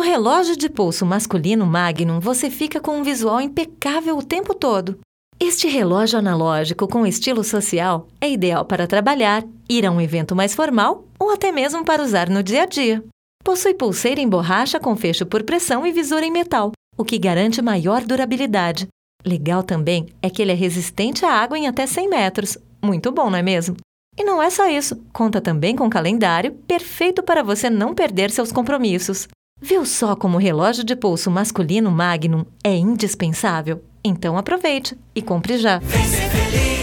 relógio de pulso masculino Magnum, você fica com um visual impecável o tempo todo. Este relógio analógico com estilo social é ideal para trabalhar, ir a um evento mais formal ou até mesmo para usar no dia a dia. Possui pulseira em borracha com fecho por pressão e visor em metal, o que garante maior durabilidade. Legal também é que ele é resistente à água em até 100 metros. Muito bom, não é mesmo? E não é só isso, conta também com calendário, perfeito para você não perder seus compromissos. Viu só como o relógio de pulso masculino Magnum é indispensável? Então aproveite e compre já! Vem ser feliz.